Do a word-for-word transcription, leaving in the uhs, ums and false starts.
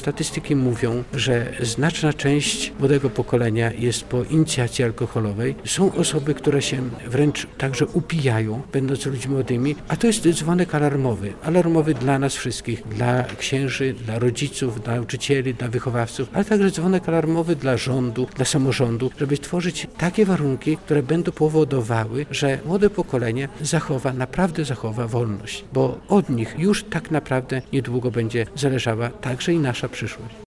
statystyki mówią, że znaczna część młodego pokolenia jest po inicjacji alkoholowej. Są osoby, które się wręcz także upijają, będąc ludźmi młodymi, a to jest dzwonek alarmowy. Alarmowy dla nas wszystkich, dla księży, dla rodziców, dla nauczycieli, dla wychowawców, ale także dzwonek alarmowy dla rządu, dla samorządu, żeby tworzyć takie warunki, które będą powodowały, że młode pokolenie zachowa, naprawdę zachowa wolność, bo od nich już tak naprawdę niedługo będzie zależała także i nasza przyszłość.